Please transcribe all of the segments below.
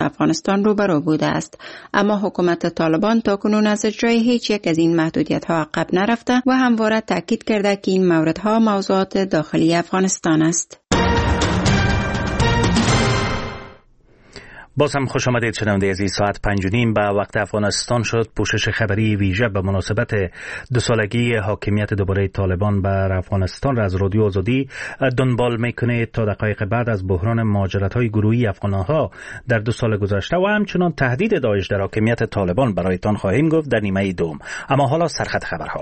افغانستان روبرو بوده است، اما حکومت طالبان تاکنون از اجرای هیچ یک از این محدودیت‌ها عقب نرفته و همواره تاکید کرده که این موردها موضوعات داخلی افغانستان است. باز هم خوش آمدید شنونده عزیز. ساعت 5:30 به وقت افغانستان شد. پوشش خبری ویژه به مناسبت 2 سالگی حاکمیت دوباره طالبان بر افغانستان را از رادیو آزادی دنبال میکنه. تا دقایق بعد از بحران مهاجرت‌های گروهی افغان‌ها در 2 سال گذشته و همچنان تهدید داعش در حاکمیت طالبان برایتان خواهیم گفت در نیمه دوم. اما حالا سرخط خبرها.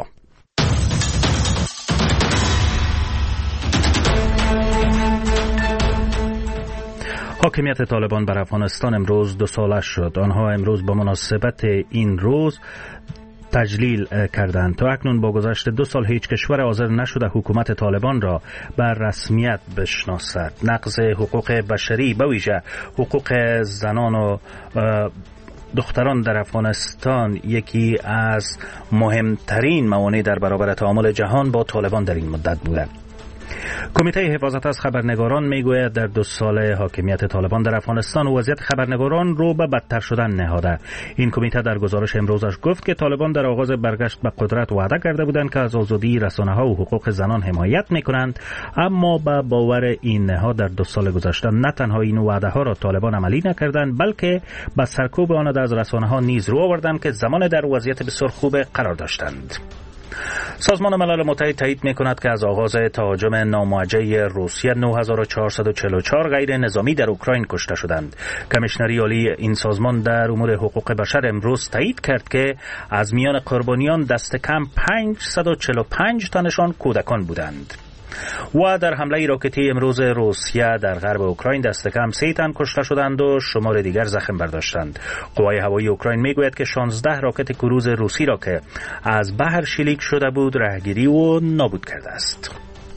حاکمیت طالبان بر افغانستان امروز 2 ساله شد. آنها امروز به مناسبت این روز تجلیل کردند. تا اکنون با گذشت 2 سال هیچ کشور حاضر نشده حکومت طالبان را بر رسمیت بشناسد. نقض حقوق بشری به ویژه حقوق زنان و دختران در افغانستان یکی از مهمترین موانع در برابر تعامل جهان با طالبان در این مدت بوده. کمیته حفاظت از خبرنگاران میگوید در 2 سال حاکمیت طالبان در افغانستان وضعیت خبرنگاران رو به بدتر شدن نهاده. این کمیته در گزارش امروزش گفت که طالبان در آغاز برگشت به قدرت وعده کرده بودند که از آزادی رسانه‌ها و حقوق زنان حمایت میکنند، اما به باور این نهاد در 2 سال گذشته نه تنها این وعده ها را طالبان عملی نکردند، بلکه به سرکوب آن از رسانه‌ها نیز رو آوردند که زمان در وضعیت بسیار خوب قرار داشتند. سازمان ملل متحد تایید می‌کند که از آغاز تهاجم ناموجه روسیه 9444 غیر نظامی در اوکراین کشته شدند. کمیشنری عالی این سازمان در امور حقوق بشر امروز تایید کرد که از میان قربانیان دست کم 545 تنشان کودکان بودند. و در حمله راکتی امروز روسیه در غرب اوکراین دست کم 3 تن کشته شدند و شمار دیگر زخم برداشتند. قوای هوایی اوکراین میگوید که 16 راکت کروز روسی را که از بحر شلیک شده بود رهگیری و نابود کرده است.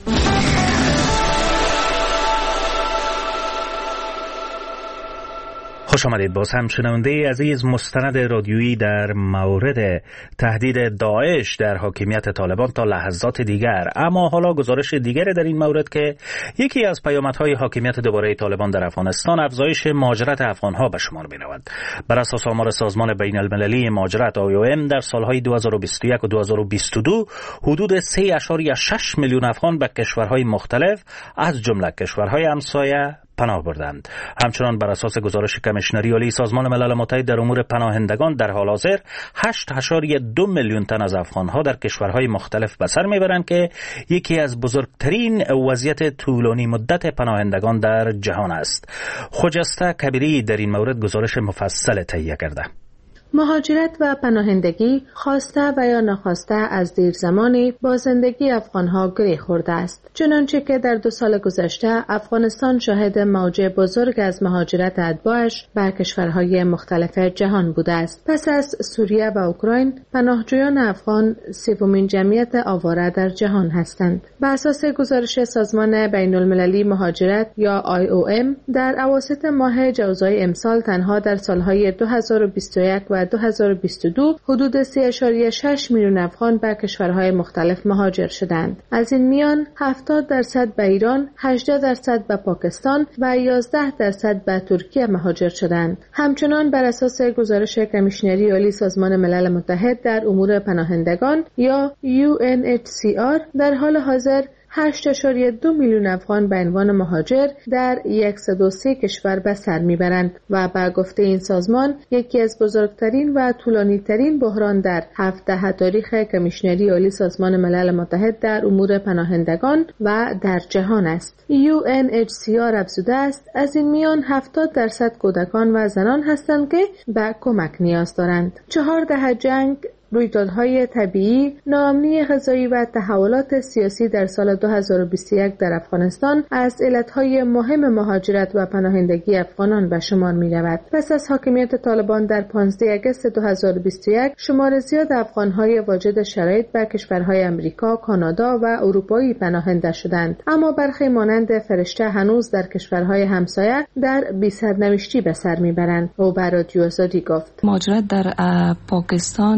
خوش آمدید. باز هم شنونده عزیز. مستند رادیویی در مورد تهدید داعش در حاکمیت طالبان تا لحظات دیگر. اما حالا گزارش دیگری در این مورد که یکی از پیامدهای حاکمیت دوباره طالبان در افغانستان افزایش مهاجرت افغانها به شمار می‌رود. بر اساس آمار سازمان بین المللی مهاجرت IOM در سالهای 2021 و 2022 حدود 3.6 میلیون افغان به کشورهای مختلف از جمله کشورهای همسایه پناه بردند. همچنان بر اساس گزارش کمیشنری عالی سازمان ملل متحد در امور پناهندگان در حال حاضر 8.2 میلیون تن از افغانها در کشورهای مختلف به سر میبرند که یکی از بزرگترین وضعیت طولانی مدت پناهندگان در جهان است. خجسته کبیری در این مورد گزارش مفصل تهیه کرده. مهاجرت و پناهندگی خواسته و یا ناخواسته از دیر زمانی با زندگی افغانها گره خورده است. چنانچه که در 2 سال گذشته افغانستان شاهد موج بزرگ از مهاجرت اتباعش به کشورهای مختلف جهان بوده است. پس از سوریه و اوکراین، پناهجویان افغان 3مین جمعیت آواره در جهان هستند. بر اساس گزارش سازمان بین المللی مهاجرت یا IOM در اواسط ماه جوزای امسال تنها در سالهای 2021 و 2022 حدود 3.6 میلیون افغان به کشورهای مختلف مهاجر شدند. از این میان 70% به ایران، 18% به پاکستان و 11% به ترکیه مهاجر شدند. همچنان بر اساس گزارش کمیشنری عالی سازمان ملل متحد در امور پناهندگان یا UNHCR در حال حاضر 8.2 میلیون افغان به عنوان مهاجر در 103 کشور به سر میبرند و به گفته این سازمان یکی از بزرگترین و طولانی‌ترین بحران در 17 تاریخ کمیشنری عالی سازمان ملل متحد در امور پناهندگان و در جهان است. UNHCR افزوده است از این میان 70% کودکان و زنان هستند که به کمک نیاز دارند. 4 دهه جنگ، رویدادهای طبیعی، ناامنی غذایی و تحولات سیاسی در سال 2021 در افغانستان از علتهای مهم مهاجرت و پناهندگی افغانان به شمار می رود. پس از حاکمیت طالبان در 15 آگوست 2021 شمار زیاد افغانهای واجد شرایط به کشورهای امریکا، کانادا و اروپایی پناهنده شدند، اما برخی مانند فرشته هنوز در کشورهای همسایه در بی سرنوشتی به سر می برند. او بر رادیو آزادی گفت مهاجرت در پاکستان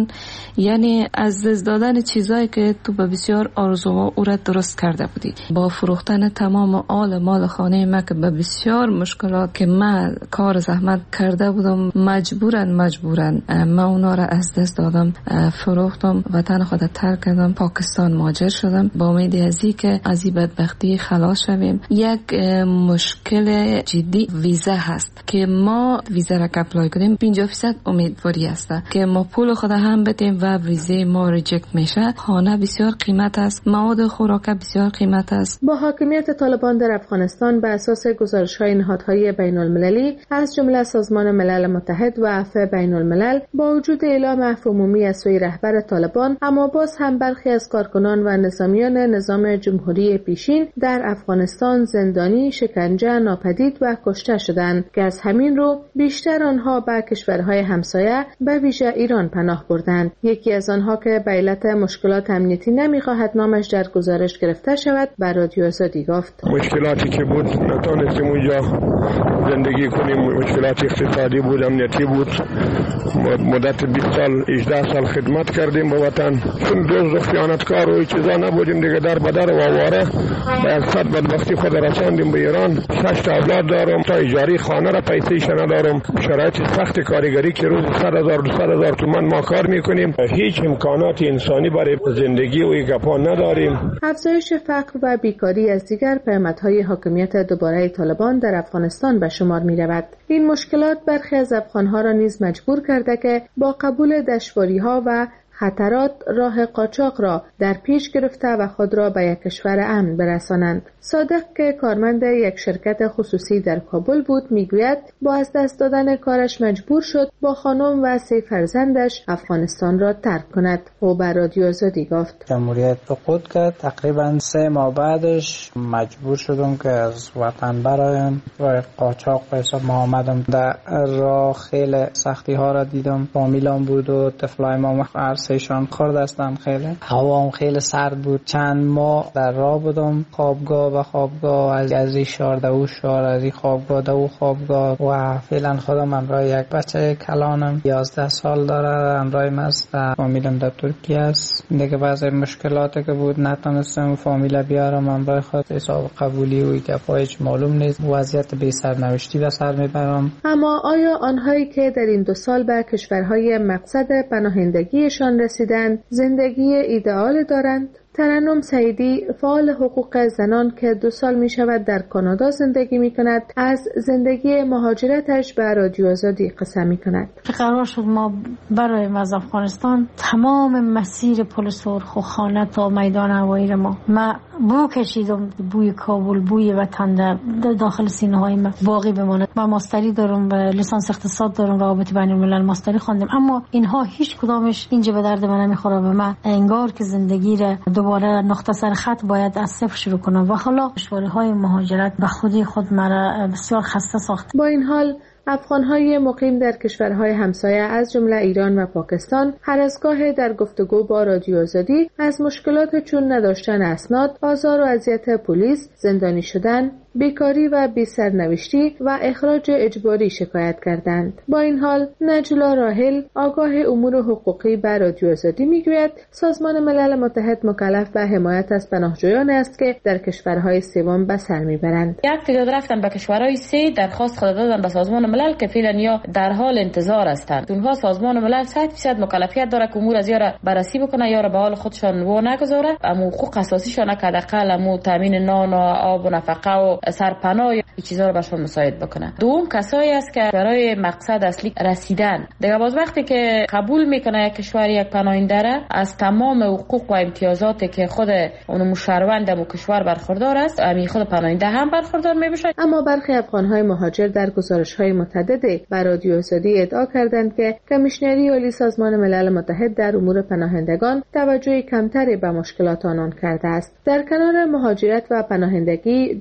یعنی از دست دادن چیزایی که تو به بسیار آرزوها او را درست کرده بودی، با فروختن تمام آل مال خانه ما که به بسیار مشکلات که من کار زحمت کرده بودم مجبورن من اونا را از دست دادم، فروختم، وطن خود ترک کردم، پاکستان مهاجر شدم با امید ازی که از این بدبختی خلاص شویم. یک مشکل جدی ویزا هست که ما ویزا را اپلای کنیم 50% امیدواری است که ما پول خود هم بدیم و ویزا ما ریجکت میشه. خانه بسیار قیمت است، مواد خوراک بسیار قیمت است. با حاکمیت طالبان در افغانستان به اساس گزارش‌های نهادهای بین‌المللی از جمله سازمان ملل متحد و عفو بین‌الملل، با وجود اعلام عفو عمومی از سوی رهبر طالبان، اما باز هم برخی از کارکنان و نظامیان نظام جمهوری پیشین در افغانستان زندانی، شکنجه، ناپدید و کشته شدند که از همین رو بیشتر آنها به کشورهای همسایه به ویژه ایران پناه بردند. یکی از آنها که به علت مشکلات امنیتی نمی‌خواهد نامش در گزارش گرفته شود به رادیو آزادی گفت: مشکلاتی که بود نتونستیم اونجا زندگی کنیم، مشکلات اقتصادی بود، امنیتی بود. مدت 20 سال 18 سال خدمت کردیم به وطن، چون دزد و خیانتکار و چیزا نبودیم دیگه، در بدر و آواره به اقصد بدبختی خود رساندیم به ایران. 6 اولاد دارم، تا اجاری خانه را پیسه‌اش ندارم، شرایط سخت کارگری که روز 100,000 200,000 تومان ما کار میکنیم، هیچ امکانات انسانی برای زندگی و گپا نداریم. افزایش فقر و بیکاری از دیگر پیامدهای حاکمیت دوباره طالبان در افغانستان به شمار می‌رود. این مشکلات برخی از افغان‌ها را نیز مجبور کرده که با قبول دشواری‌ها و خطرات راه قاچاق را در پیش گرفته و خود را به یک کشور امن برسانند. صادق که کارمند یک شرکت خصوصی در کابل بود میگوید با از دست دادن کارش مجبور شد با خانم و 3 فرزندش افغانستان را ترک کند. او به رادیو آزادی گفت: جمهوریت سقوط کرد، تقریبا 3 ماه بعدش مجبور شدم که از وطن برایم و قاچاق به حساب ما آمدم. در راه خیلی سختی ها را دیدم، فامیلام بود و طفلای ما عرصهشان خورد هستن، خیلی هوا هم خیلی سرد بود. چند ماه در راه بودم، خوابگاه و خوابگاه، از این شهر در او شهر، از این خوابگاه در او خوابگاه و فعلا خودم همراه یک بچه کلانم 11 سال داره، همراه مست فامیلم در ترکیه است. دیگه بعضی مشکلاتی که بود نتونستم فامیل بیارم همراه خود، حساب قبولی و گپایش معلوم نیست، وضعیت بی سرنوشتی به سر میبرم. اما آیا آنهایی که در این 2 سال به کشورهای مقصد پناهندگیشان رسیدند زندگی ایدئال دارند؟ ترنم سعیدی، فعال حقوق زنان که 2 سال می شود در کانادا زندگی می کند، از زندگی مهاجرتش به رادیو آزادی قصه می کند. قرار شد ما برایم از افغانستان تمام مسیر پل سرخ و خانه تا میدان هوایی را ما بو کشیدم، بوی کابل، بوی وطن در داخل سینه های ما باقی بماند. من ماستری دارم و لیسانس اقتصاد دارم، روابط بین الملل ماستری خواندم، اما اینها هیچ کدامش اینجا به درد من نمیخوره. و من انگار که زندگی را دوباره نقطه سر خط باید از صفر شروع کنم و حالا دشواری‌های مهاجرت به خودی خود مرا بسیار خسته ساخت. با این حال افغان‌های مقیم در کشورهای همسایه از جمله ایران و پاکستان هر از گاه در گفتگو با رادیو آزادی از مشکلات چون نداشتن اسناد، آزار و اذیت پلیس، زندانی شدن، بیکاری و بی‌سرنوشتی و اخراج اجباری شکایت کردند. با این حال نجلا راحل، آگاه امور حقوقی به رادیو آزادی میگوید سازمان ملل متحد مکلف به حمایت از پناهجویان است که در کشورهای سوم به سر میبرند. یک تعداد رفتن به کشورهای 3 درخواست خود دادن به سازمان ملل که فعلا یا در حال انتظار هستند. اونها سازمان ملل 100% مکلفیت داره که امور از یا بررسی بکنه یا به حال خودشان و نگذاره، اما حقوق اساسیشان که حداقل امو تامین نان و آب و نفقه و سرپناه این چیزا رو بهشون مساعد بکنه. دوم کسایی است که برای مقصد اصلی رسیدن دیگه باز وقتی که قبول میکنه یک کشور یک پناهنده را از تمام حقوق و امتیازاتی که خود اون مشروند و کشور برخوردار است همین خود پناهنده هم برخوردار میبشه. اما برخی افغانهای مهاجر در گزارش‌های متعددی به رادیو آزادی ادعا کردند که کمیشنری عالی سازمان ملل متحد در امور پناهندگان توجه کمتری به مشکلات آنان کرده است. در کنار مهاجرت و پناهندگی، جنگ‌ها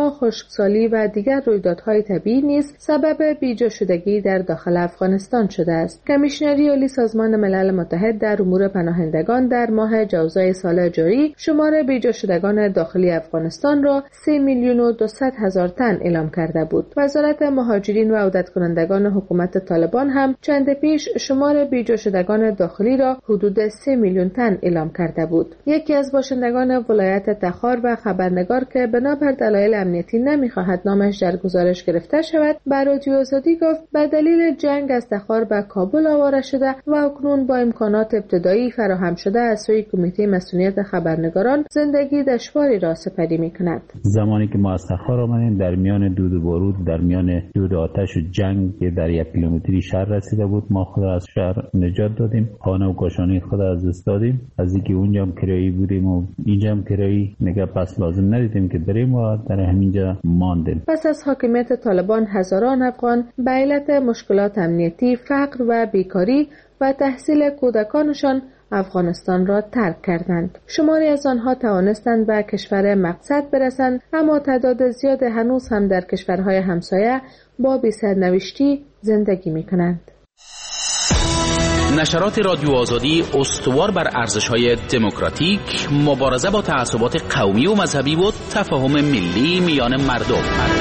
ها، خشکسالی و دیگر رویدادهای طبیعی نیز سبب بیجا شدگی در داخل افغانستان شده است. کمیشنری عالی سازمان ملل متحد در امور پناهندگان در ماه جوزای سال جاری شمار بیجا شدگان داخلی افغانستان را 3,200,000 تن اعلام کرده بود. وزارت مهاجرین و عودت کنندگان حکومت طالبان هم چند پیش شمار بیجا شدگان داخلی را حدود 3 میلیون تن اعلام کرده بود. یکی از باشندگان ولایت تخار و خبرنگار که بنابر دلایل امنیتی نمیخواهد نامش در گزارش گرفته شود، بر رادیو آزادی گفت به دلیل جنگ از تخار به کابل آواره شده و اکنون با امکانات ابتدایی فراهم شده از سوی کمیته مسئولیت خبرنگاران زندگی دشواری را سپری میکند. زمانی که ما از تخار آمدیم در میان دود و بارود، در میان دود آتش و جنگ که در 1 کیلومتری شهر رسیده بود، ما خود از شهر نجات دادیم، خانه و کاشانه خود از دست دادیم. از اینکه اونجا هم کرایی بودیم و اینجا هم کرایی، نگه پس لازم ندیدیم که بریم و در همینجا ماندیم. پس از حاکمیت طالبان هزاران افغان به علت مشکلات امنیتی، فقر و بیکاری و تحصیل کودکانشان افغانستان را ترک کردند. شماری از آنها توانستند به کشور مقصد برسند، اما تعداد زیاد هنوز هم در کشورهای همسایه با بی‌سرنوشتی زندگی می‌کنند. نشرات رادیو آزادی استوار بر ارزش‌های دموکراتیک، مبارزه با تعصبات قومی و مذهبی و تفاهم ملی میان مردم.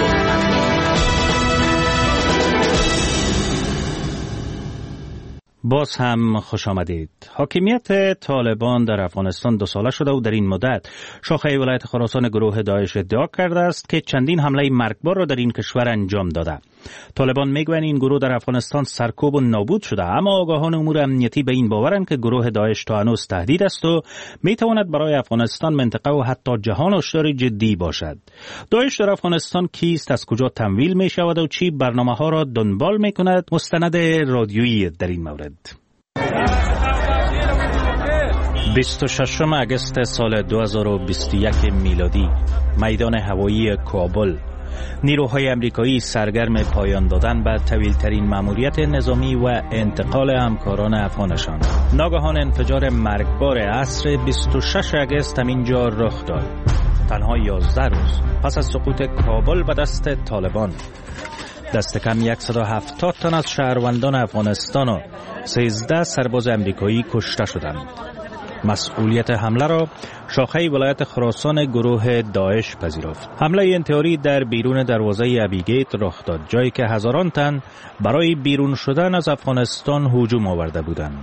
باز هم خوش آمدید. حاکمیت طالبان در افغانستان 2 ساله شده و در این مدت شاخه ولایت خراسان گروه داعش ادعا کرده است که چندین حمله مرگبار را در این کشور انجام داده. طالبان میگویند این گروه در افغانستان سرکوب و نابود شده، اما آگاهان امور امنیتی به این باورند که گروه داعش تا هنوز تهدید است و میتواند برای افغانستان، منطقه و حتی جهان هشدار جدی باشد. داعش در افغانستان کیست، از کجا تمویل می شود و چی برنامه‌ها را دنبال میکند؟ مستند رادیویی در این مورد. 26 اگست سال 2021 میلادی، میدان هوایی کابل. نیروهای امریکایی سرگرم پایان دادن به طویل‌ترین مأموریت نظامی و انتقال همکاران افغانشان. ناگهان انفجار مرگبار عصر 26 اگست همینجا رخ داد. تنها 11 روز پس از سقوط کابل به دست طالبان، دست کم 170 تن از شهروندان افغانستان و 13 سرباز امریکایی کشته شدند. مسئولیت حمله را شاخه ولایت خراسان گروه داعش پذیرفت. حمله انتحاری در بیرون دروازه ابیگیت رخ داد، جایی که هزاران تن برای بیرون شدن از افغانستان هجوم آورده بودند.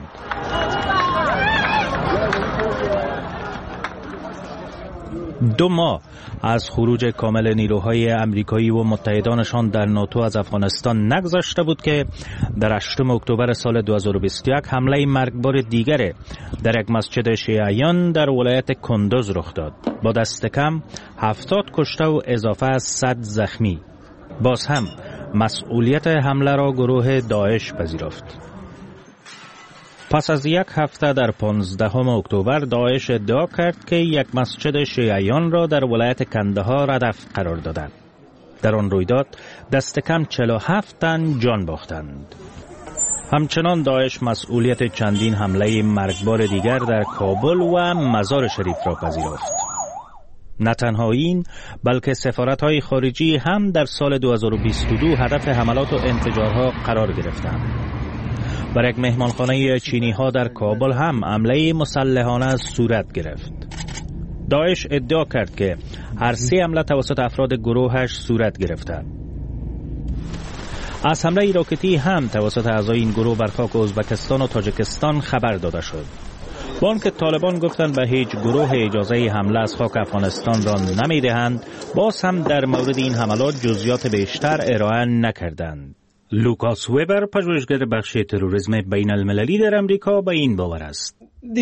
دو ماه از خروج کامل نیروهای امریکایی و متحدانشان در ناتو از افغانستان نگذشته بود که در 8 اکتبر سال 2021 حمله مرگبار دیگر در یک مسجد شیعیان در ولایت کندوز رخ داد، با دست کم 70 کشته و اضافه از 100 زخمی. باز هم مسئولیت حمله را گروه داعش پذیرفت. پس از 1 هفته در 15 اکتبر داعش ادعا کرد که یک مسجد شیعیان را در ولایت کندهار هدف قرار دادند. در آن رویداد دست کم 47 تن جان باختند. همچنان داعش مسئولیت چندین حمله مرگبار دیگر در کابل و مزار شریف را پذیرفت. نه تنها این، بلکه سفارت‌های خارجی هم در سال 2022 هدف حملات و انفجارها قرار گرفتند. بر یک مهمانخانه چینی ها در کابل هم حمله مسلحانه صورت گرفت. داعش ادعا کرد که هر 3 حمله توسط افراد گروهش صورت گرفته. از حمله راکتی هم توسط اعضای این گروه بر خاک ازبکستان و تاجیکستان خبر داده شد. با آنکه طالبان گفتند به هیچ گروه اجازه حمله از خاک افغانستان را نمیدهند، باز هم در مورد این حملات جزئیات بیشتر ارائه نکردند. لوکاس ویبر، پژوهشگر بخش تروریسم بین المللی در امریکا، به این باور است.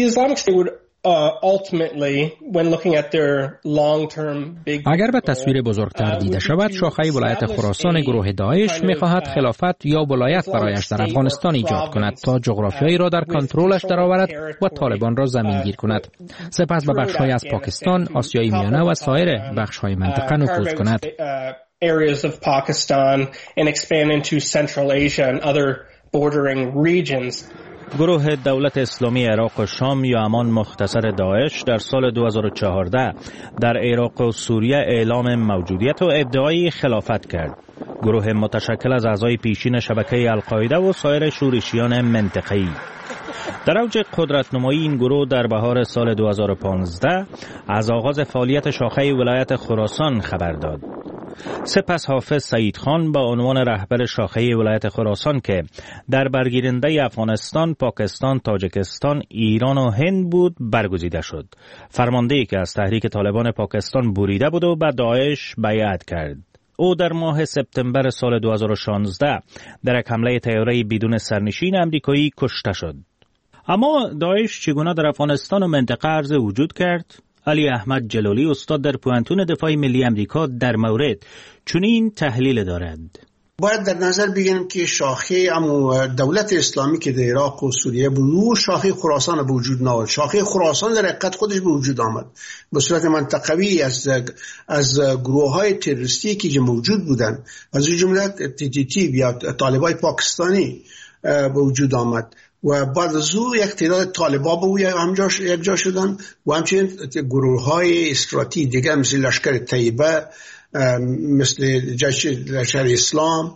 اگر به تصویر بزرگتر دیده شود، شاخه ولایت خراسان گروه داعش می‌خواهد خلافت یا ولایت برایش در افغانستان ایجاد کند تا جغرافیایی را در کنترلش درآورد و طالبان را زمینگیر کند. سپس به بخش‌های از پاکستان، آسیای میانه و سایر بخش‌های منطقه نفوذ کند. areas of Pakistan and expand into Central Asia and other bordering regions. گروه دولت اسلامی عراق و شام یا همان مختصر داعش در سال 2014 در عراق و سوریه اعلام موجودیت و ادعای خلافت کرد. گروه متشکل از اعضای پیشین شبکه القاعده و سایر شورشیان منطقه‌ای. در اوج قدرت‌نمایی این گروه در بهار سال 2015 از آغاز فعالیت شاخه ولایت خراسان خبر داد. سپس حافظ سعید خان با عنوان رهبر شاخه ولایت خراسان که در برگیرنده افغانستان، پاکستان، تاجیکستان، ایران و هند بود برگزیده شد. فرماندهی که از تحریک طالبان پاکستان بریده بود و به داعش بیعت کرد. او در ماه سپتامبر سال 2016 در یک حمله طیاره‌ای بدون سرنشین آمریکایی کشته شد. اما داعش چگونه در افغانستان و منطقه عرض وجود کرد؟ علی احمد جلالی استاد در پوهنتون دفاع ملی امریکا در مورد چنین تحلیل دارد. باید در نظر بگیریم که شاخه دولت اسلامی که در عراق و سوریه بود، شاخه خراسان به وجود نآمد. شاخه خراسان در حقیقت خودش به وجود آمد به صورت منطقوی از گروه‌های تروریستی که موجود بودند، از جمله TTP یا طالبای پاکستانی به وجود آمد و بعد از او یک تعداد طالبا به یک جا شدن و همچنین گروه‌های استراتژی دیگر مثل لشکر طیبه، مثل جیش لشکر اسلام،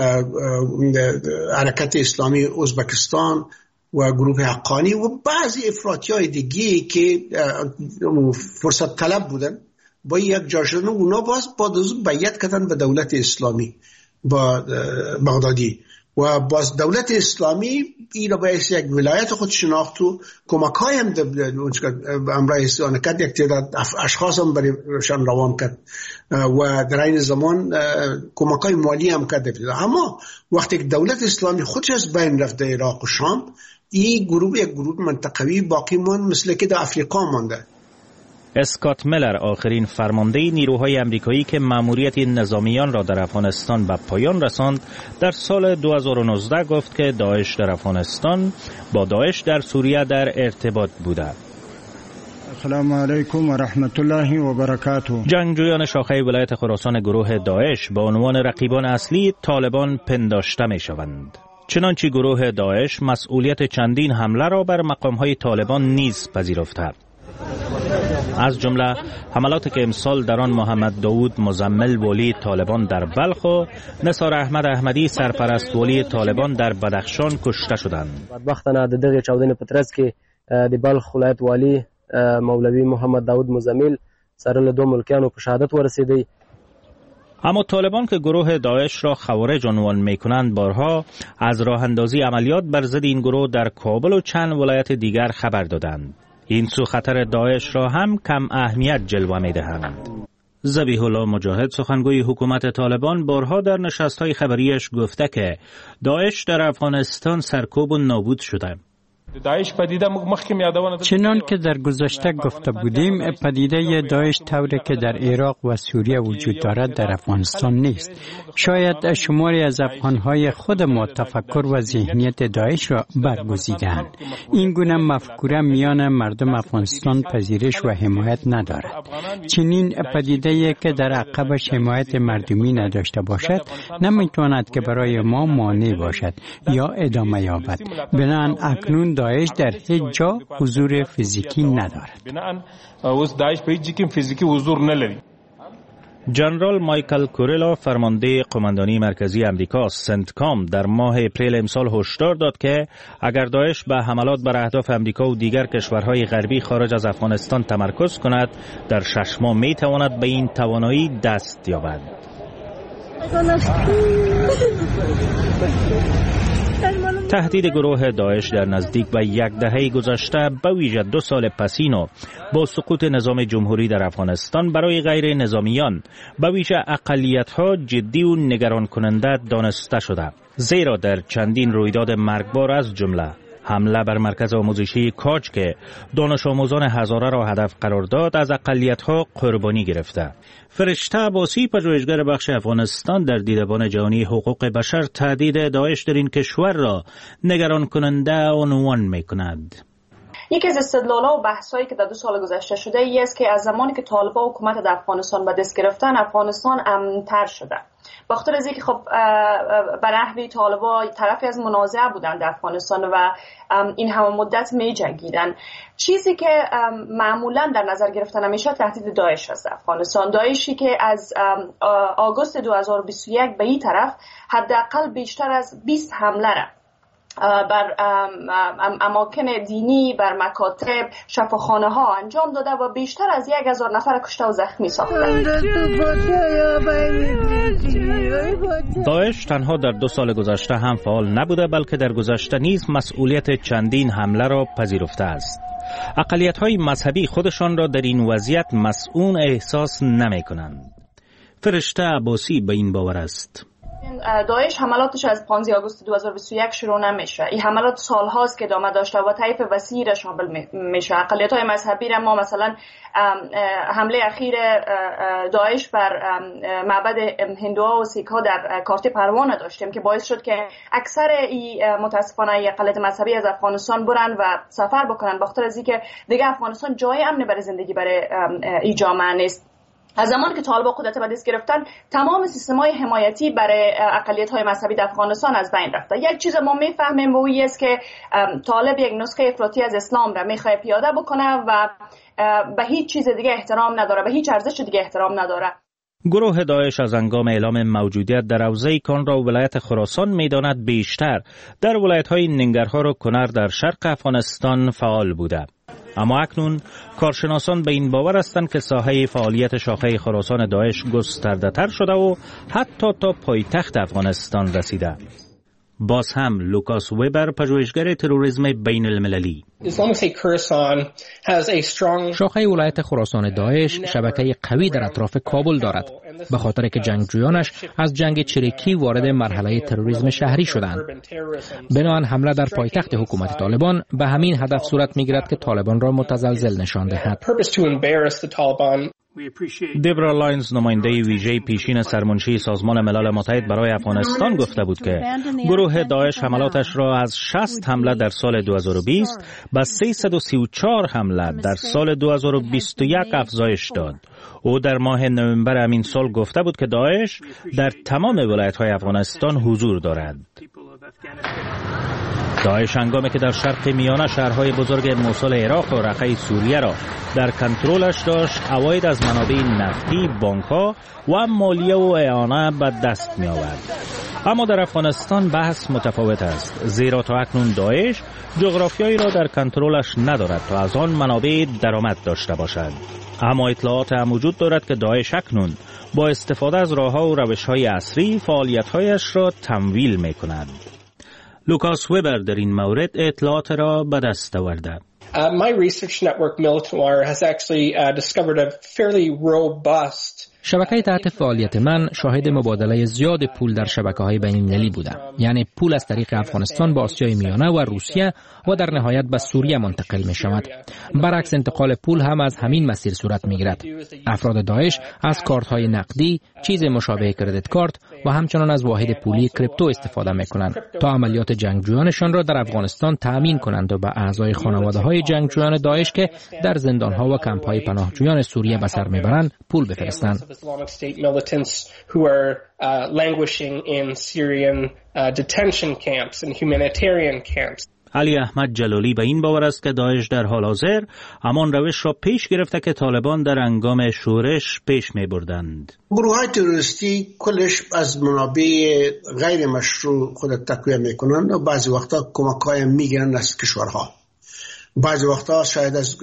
حرکت اسلامی ازبکستان و گروه حقانی و بعضی افراطی‌های دیگه که فرصت طلب بودن با یک جا شدن. اونا بعد از او بیعت کردن به دولت اسلامی با بغدادی و باز دولت اسلامی این را باید یک ولایت خود شناخت و کمک‌های هم امرای استعانه کرد. یک تعداد اشخاص هم برایشان روان کرد و در این زمان کمک‌های مالی هم کرد. اما وقتی که دولت اسلامی خودش از بین رفت در عراق و شام، این گروه یک گروه منطقوی باقی ماند مثل که در افریقا مانده. اسکات میلر آخرین فرمانده نیروهای امریکایی که مأموریت نظامیان را در افغانستان به پایان رساند در سال 2019 گفت که داعش در افغانستان با داعش در سوریه در ارتباط بوده. السلام علیکم و رحمت الله و برکاته. جنگجویان شاخه ولایت خراسان گروه داعش به عنوان رقیبان اصلی طالبان پنداشته می شوند. چنانچه گروه داعش مسئولیت چندین حمله را بر مقام‌های طالبان نیز پذیرفته. از جمله حملاتی که امسال در آن محمد داود مزمل ولی طالبان در بلخ و نثار احمد احمدی سرپرست ولی طالبان در بدخشان کشته شدند. بدبختانه د دغه چاودنې په ترڅ کې د بلخ ولایت والی مولوی محمد داود مزمل سره له دوه ملکیانو په شهادت ورسیدی. اما طالبان که گروه داعش را خوارج عنوان می‌کنند بارها از راه اندازی عملیات بر ضد این گروه در کابل و چند ولایت دیگر خبر دادند. این سو خطر داعش را هم کم اهمیت جلوه می دهند. ذبیح الله مجاهد سخنگوی حکومت طالبان بارها در نشست‌های خبریش گفته که داعش در افغانستان سرکوب و نابود شده. چنان که در گذشته گفته بودیم، پدیده داعش طوری که در عراق و سوریه وجود دارد در افغانستان نیست. شاید شماری از افغانهای خود ما تفکر و ذهنیت داعش را برگزیدند. این گونه مفکوره میان مردم افغانستان پذیرش و حمایت ندارد. چنین پدیده که در عقبش حمایت مردمی نداشته باشد، نمیتواند که برای ما مانع باشد یا ادامه یابد. بنابراین اکنون داعش در هیچ جا حضور فیزیکی ندارد. جنرال مایکل کوریلا فرمانده قماندانی مرکزی امریکا سنتکام در ماه اپریل امسال هشدار داد که اگر داعش به حملات بر اهداف امریکا و دیگر کشورهای غربی خارج از افغانستان تمرکز کند، در 6 ماه می تواند به این توانایی دست یابد. تهدید گروه داعش در نزدیک به 1 دهه گذشته به ویژه 2 سال پسینو با سقوط نظام جمهوری در افغانستان برای غیر نظامیان به ویژه اقلیت‌ها جدی و نگران کننده دانسته شده، زیرا در چندین رویداد مرگبار از جمله حمله بر مرکز آموزشی کاج که دانش آموزان هزاره را هدف قرار داد از اقلیت‌ها قربانی گرفته. فرشته عباسی پژوهشگر بخش افغانستان در دیدبان جهانی حقوق بشر تهدید داعش در این کشور را نگران کننده عنوان می‌کند. یکی از استدلال‌ها و بحث‌هایی که در 2 سال گذشته شده است که از زمانی که طالبان حکومت در افغانستان به دست گرفتن، افغانستان امن‌تر شده. بخاطر از اینکه خب به نحوی طالبان طرفی از منازعه بودن در افغانستان و این همه مدت می جنگیدن. چیزی که معمولا در نظر گرفتن همیشه تهدید داعش هست. افغانستان داعشی که از آگوست 2021 به این طرف حداقل بیشتر از 20 حمله را بر اماکن دینی، بر مکاتب، شفاخانه ها انجام داده و بیشتر از 1000 نفر کشته و زخمی ساخته. داعش تنها در 2 سال گذشته هم فعال نبوده، بلکه در گذشته نیز مسئولیت چندین حمله را پذیرفته است. اقلیت‌های مذهبی خودشان را در این وضعیت مسئول احساس نمی‌کنند. فرشته عباسی به این باور است. داعش حملاتش از 15 آگوست 2021 شروع نمیشه. این حملات سالهاست که ادامه داشته و طیف وسیعی را شامل میشه. اقلیت‌های مذهبی را ما مثلا حمله اخیر داعش بر معبد هندوها و سیک‌ها در کارت پروانه داشتیم که باعث شد که اکثر متاسفانه اقلیت مذهبی از افغانستان برن و سفر بکنن، بخاطر از اینکه دیگه افغانستان جای امن برای زندگی برای این جامعه نیست. از زمانی که طالبان قدرت به دست گرفتن تمام سیستم‌های حمایتی برای اقلیت‌های مذهبی در افغانستان از بین رفته. یک چیز ما می‌فهمیم و این است که طالب یک نسخه افراطی از اسلام را می‌خواد پیاده بکنه و به هیچ چیز دیگه احترام نداره، به هیچ ارزش دیگه احترام نداره. گروه داعش از هنگام اعلام موجودیت در حوزه کانرا و ولایت خراسان می‌داند بیشتر در ولایت‌های ننگرهار و کنر در شرق افغانستان فعال بوده. اما اکنون کارشناسان به این باور هستند که ساحه فعالیت شاخه خراسان داعش گسترده‌تر شده و حتی تا پایتخت افغانستان رسیده. باز هم لوکاس وبر، پژوهشگر تروریسم بین المللی: شاخه ولایت خراسان داعش شبکه قوی در اطراف کابل دارد، به خاطر که جنگجویانش از جنگ چریکی وارد مرحله تروریسم شهری شدند. بنابراین حمله در پایتخت حکومت طالبان به همین هدف صورت می‌گیرد که طالبان را متزلزل نشان دهد. دیبرا لاینز، نماینده ویژه پیشین سرمنشی سازمان ملل متحد برای افغانستان، گفته بود که گروه داعش حملاتش را از 60 حمله در سال 2020 به 334 حمله در سال 2021 افزایش داد. او در ماه نوامبر همین سال گفته بود که داعش در تمام ولایت‌های افغانستان حضور دارد. داعش هنگامی که در شرق میانه شهرهای بزرگ موصل عراق و رقه سوریه را در کنترلش داشت، عواید از منابع نفتی، بانک‌ها و مالیه و اعانه به دست می آورد. اما در افغانستان بحث متفاوت است، زیرا تا اکنون داعش جغرافیایی را در کنترلش ندارد تا از آن منابع درآمد داشته باشد. اما اطلاعات هم وجود دارد که داعش اکنون با استفاده از راه‌ها و روش‌های عصری فعالیت‌هایش را تمویل می‌کند. لوکاس وبر در این مورد اطلاعات را به دست آورده. My research network Militant Wire has actually discovered a fairly robust شبکه تحت فعالیت من شاهد مبادله زیاد پول در شبکه‌های بین‌المللی بوده، یعنی پول از طریق افغانستان به آسیای میانه و روسیه و در نهایت به سوریه منتقل می شود. برعکس انتقال پول هم از همین مسیر صورت می گیرد. افراد داعش از کارت‌های نقدی، چیز مشابه کردیت کارت و همچنان از واحد پولی کریپتو استفاده می کنند تا عملیات جنگجویانشان را در افغانستان تأمین کنند و به اعضای خانواده‌های جنگجویان داعش که در زندان‌ها و کمپ‌های پناهجویان سوریه به سر میبرند پول بفرستند. Islamic State militants who are languishing in Syrian detention camps and humanitarian camps. علی احمد جلالی به این باور است که داعش در حال حاضر همان روش را پیش گرفته که طالبان در هنگام شورش پیش می بردند. گروه‌های تروریستی کلش از منابع غیر مشروع خود تقویه می کنند و بعضی وقتا کمک‌های میگیرند از کشورها. بعضی وقتا شاید از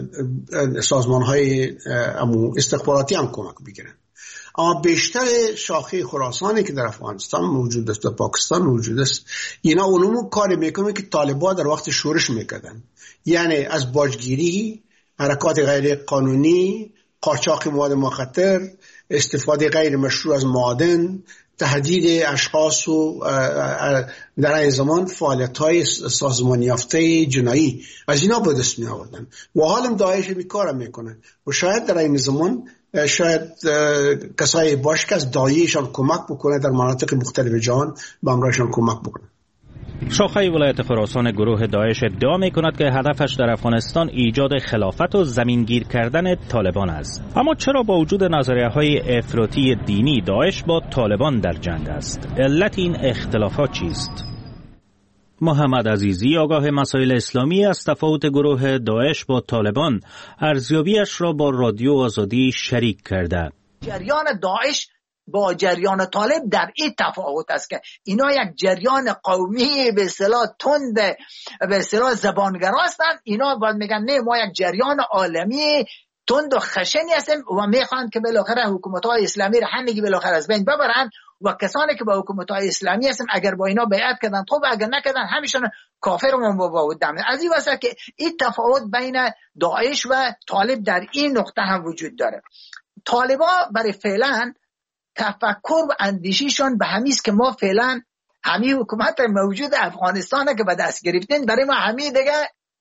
سازمان‌های استخباراتی هم کمک بگیرن. اما بیشتر شاخه خراسانی که در افغانستان موجود است و پاکستان موجود است، اینا اونمو کاری میکنه که طالبان در وقت شورش میکردن، یعنی از باجگیری، حرکات غیر قانونی، قاچاق مواد مخدر، استفاده غیر مشروع از معادن، تهدید اشخاص و در این زمان فعالیت‌های سازمان یافته جنایی از اینا به دست می آوردن و حالا داعش بیکار میکنن و شاید در این زمان شاید کسایی باشه که از داعششان کمک بکنه در مناطق مختلف جهان به امرشان کمک بکنه. شاخه ولایت خراسان گروه داعش ادعا می کند که هدفش در افغانستان ایجاد خلافت و زمینگیر کردن طالبان است. اما چرا با وجود نظریه‌های افراطی دینی داعش با طالبان در جنگ است؟ علت این اختلافات چیست؟ محمد عزیزی آگاه مسائل اسلامی از تفاوت گروه داعش با طالبان ارزیابیش را با رادیو آزادی شریک کرده. جریان داعش با جریان طالب در این تفاوت است که اینا یک جریان قومی به اصطلاح تند به اصطلاح زبانگرا هستند، اینا باید میگن نه ما یک جریان عالمی تند و خشنی هستیم و میخوان که بالاخره حکومت‌های اسلامی را همگی بالاخره از بین ببرن و کسانی که با حکومت‌های اسلامی هستن اگر با اینا بیعت کردن خوب، اگر نکردن همیشون کافر و مباود. از این واسه که این تفاوت بین داعش و طالب در این نقطه هم وجود داره. طالبا برای فعلا تفکر و اندیشیشون به همیست که ما فعلا همین حکومت موجود افغانستان که به دست گرفتین برای ما همین دیگه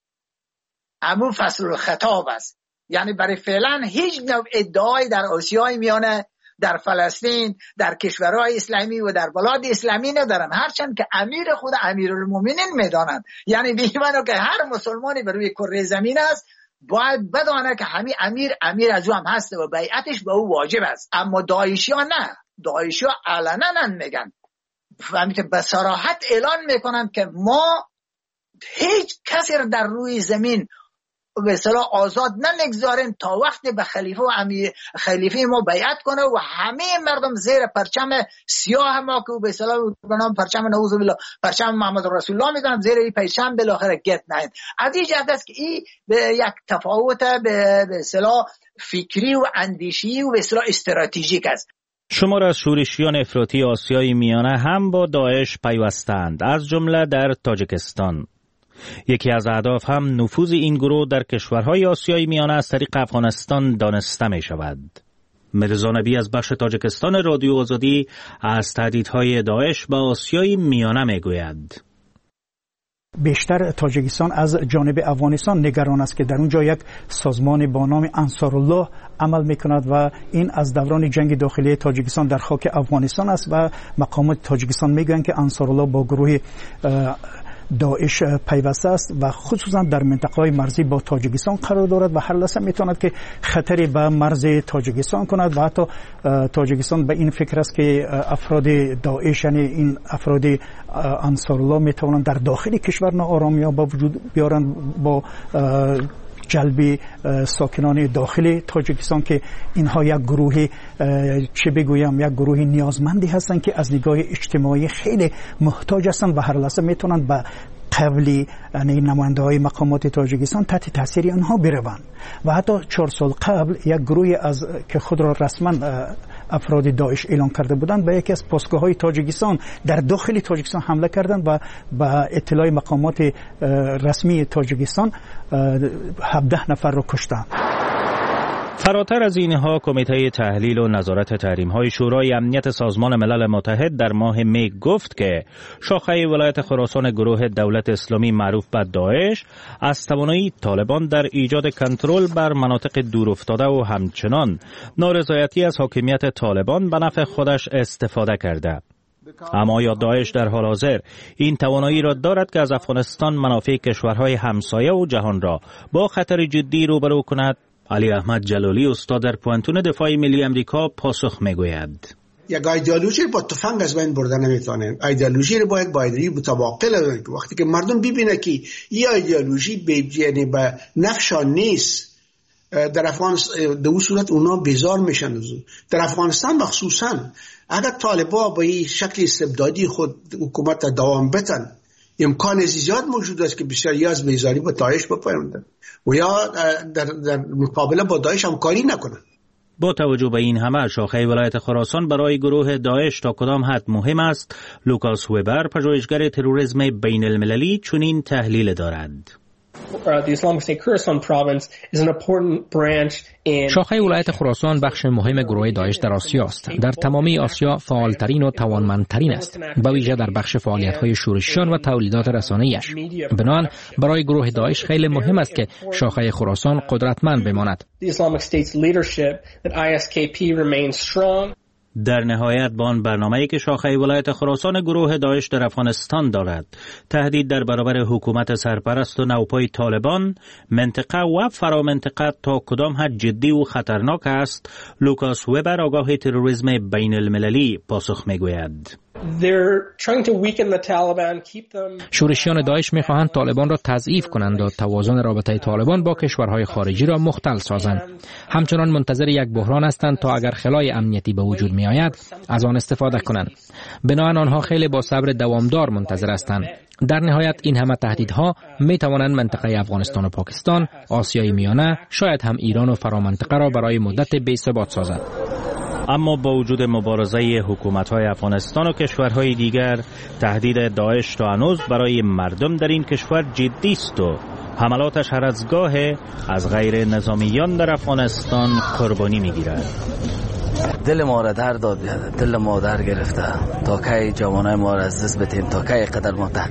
همون فصل خطاب است. یعنی برای فعلا هیچ نوع ادعای در آسیای میانه، در فلسطین، در کشورهای اسلامی و در بلاد اسلامی ندارن، هرچند که امیر خود امیرالمومنین میدانند. یعنی بیمانو که هر مسلمانی بر روی کره زمین است باید بدانه که همین امیر از او هم هست و بیعتش به او واجب است. اما داعشی ها نه، داعشی ها علنا میگن، فهمید که به صراحت اعلان میکنن که ما هیچ کسی رو در روی زمین به اصطلاح آزاد نمیگذاریم تا وقتی به خلیفه و خلیفه ما بیعت کنه و همه مردم زیر پرچم سیاه ما که به اصطلاح به نام پرچم نعوذ بالله پرچم محمد رسول الله میدن زیر این پرچم بالاخره گت نهید. از این جهت است که این به یک تفاوت به اصطلاح فکری و اندیشی و به اصطلاح استراتژیک است. شمار از شورشیان افراطی آسیای میانه هم با داعش پیوستند، از جمله در تاجیکستان. یکی از اهداف هم نفوذ این گروه در کشورهای آسیای میانه از طریق افغانستان دانسته می شود. مرزا نبی از بخش تاجیکستان رادیو آزادی از تهدیدهای داعش به آسیای میانه می گوید. بیشتر تاجیکستان از جانب افغانستان نگران است که در اونجا یک سازمان با نام انصارالله عمل میکند و این از دوران جنگ داخلی تاجیکستان در خاک افغانستان است و مقامات تاجیکستان میگویند که انصارالله با گروه داعش پیوسته است و خصوصا در منطقه‌های مرزی با تاجیکستان قرار دارد و هر لحظه میتواند که خطری به مرز تاجیکستان کند و حتی تاجیکستان به این فکر است که افراد داعش یعنی این افراد انصارالله میتوانند در داخل کشور ناآرامی ها با وجود بیارند با جلب ساکنان داخل تاجیکستان که اینها یک گروه چه بگویم یک گروه نیازمندی هستند که از نگاه اجتماعی خیلی محتاج هستند و هر لحظه میتونند به قبلی یعنی نماینده های مقامات تاجیکستان تحت تاثیر آنها بروند و حتی 4 سال قبل یک گروه از که خود را رسما افراد داعش اعلان کرده بودند به یکی از پاسگاه‌های تاجیکستان در داخل تاجیکستان حمله کردند و با اطلاع مقامات رسمی تاجیکستان 17 نفر را کشتند. فراتر از اینها کمیته تحلیل و نظارت تحریم‌های شورای امنیت سازمان ملل متحد در ماه می گفت که شاخه ولایت خراسان گروه دولت اسلامی معروف به داعش از توانایی طالبان در ایجاد کنترل بر مناطق دورافتاده و همچنان نارضایتی از حاکمیت طالبان به نفع خودش استفاده کرده. اما یا داعش در حال حاضر این توانایی را دارد که از افغانستان منافع کشورهای همسایه و جهان را با خطر جدی روبرو کند؟ علی احمد جلالی استاد در پوانتون دفاع ملی امریکا پاسخ میگوید. یک ایدئولوژی با تفنگ از بین بردن نمیتونه. ایدئولوژی رو باید متواقع وقتی که مردم ببینه که این ایدئولوژی یعنی به نفشان نیست در افغانستان، در اون صورت اونا بیزار میشن. در افغانستان مخصوصا اگر طالبا با این شکل استبدادی خود حکومت دوام بدن امکان زیاد موجود است که بسیاری از بیزاری با داعش بپیوندن و یا در مقابله با داعش همکاری نکنن. با توجه به این همه شاخه ولایت خراسان برای گروه داعش تا کدام حد مهم است؟ لوکاس وبر پژوهشگر تروریسم بین المللی چنین تحلیل دارد. شاخه ولایت خراسان بخش مهم گروه داعش در آسیا است. در تمامی آسیا فعالترین و توانمندترین است، به ویژه در بخش فعالیت‌های شورشیان و تولیدات رسانه‌ایش. بنابراین برای گروه داعش خیلی مهم است که شاخه خراسان قدرتمند بماند. در نهایت با آن برنامه‌ای که شاخه ولایت خراسان گروه داعش در افغانستان دارد تهدید در برابر حکومت سرپرست و نوپای طالبان، منطقه و فرامنطقه تا کدام حد جدی و خطرناک است، لوکاس وبر آگاه تروریسم بین المللی پاسخ میگوید. شورشیان داعش می‌خواهند طالبان را تضعیف کنند و توازن رابطه طالبان با کشورهای خارجی را مختل سازند. همچنان منتظر یک بحران هستند تا اگر خلای امنیتی به وجود می‌آید از آن استفاده کنند. بنابراین آنها خیلی با صبر دوامدار منتظر هستند. در نهایت این همه تهدیدها می‌توانند منطقه افغانستان و پاکستان، آسیای میانه، شاید هم ایران و فرامنطقه را برای مدت بی‌ثبات سازند. اما با وجود مبارزه حکومت‌های افغانستان و کشورهای دیگر، تهدید داعش تا هنوز برای مردم در این کشور جدی است و حملاتش هر از گاه از غیر نظامیان در افغانستان قربانی می‌گیرد. دل ما را در داد، دل ما در گرفته تا کی جوانای ما را از دست بدیم، تا کی قدر ما